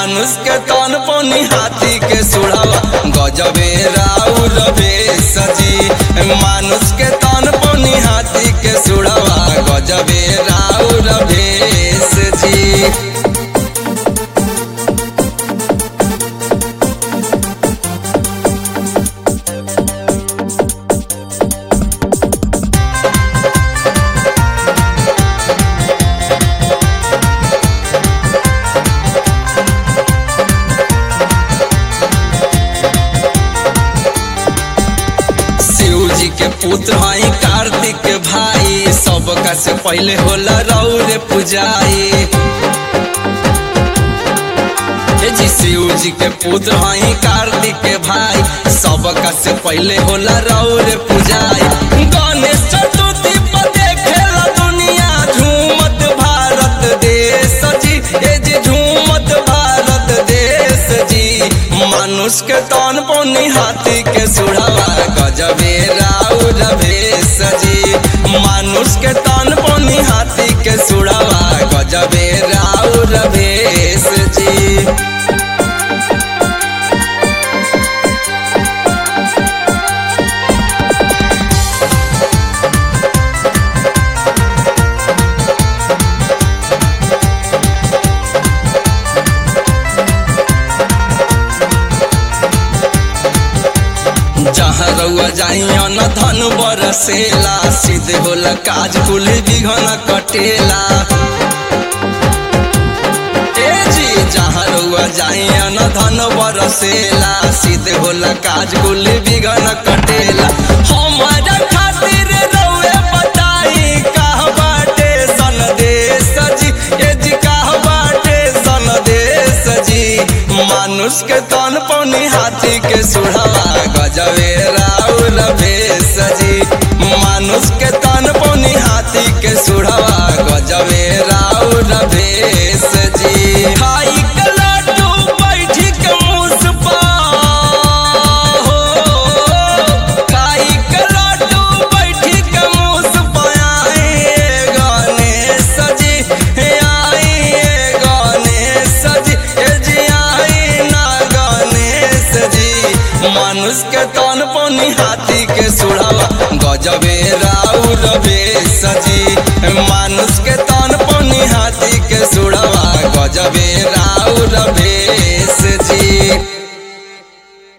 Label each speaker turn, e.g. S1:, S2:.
S1: मानुष के तन पनी हाथी के सुढ़ावा गजबे राउर भेष जी। मानुष के तन पनी हाथी के सुढ़ावा गजबे राउर भेष जी। जी के पुत्र हई कार्तिक भाई सबका से पहले होला रौरे पुजाई। जी शिव जी के पुत्र हई कार्तिक भाई सबका से पहले होला रौरे पुजाई। गणेश चतुर्थी पर देखेला दुनिया झूमत भारत देश जी। जी झूमत भारत देश जी। मानुष के तन पनी हाथी के सुढ़ावा गजबे राउर भेष जी। मानुष के तन पनी हाथी के सुढ़ावा गजबे राउर भेष जी। जहाँ रउआ जाइया न धन बरसेला सीधे होला काज कुल बिघन कटेला। जी जहाँ रउआ जाइया न धन बरसेला सीधे होला काज कुल बिघन कटेला। हमारा खातिर रउए बताई कहाँ बाटे संदेश जी। जी कहाँ बाटे संदेश जी। मानुष के तन पनी हाथी के सुढ़ावा गजबे राउर भेष जी। मानुष के तन पनी हाथी के सुढ़ावा गजबे राउर भेष जी। खाई के लड्डू बैठी के मुसपा हो। खाई के लड्डू बैठी के मुसपा आए गणेश जी। आए गणेश जी। जी आई ना गणेश जी। मानुष के तन पनी हाथी के सुढ़ावा गजबे राउर भेष जी।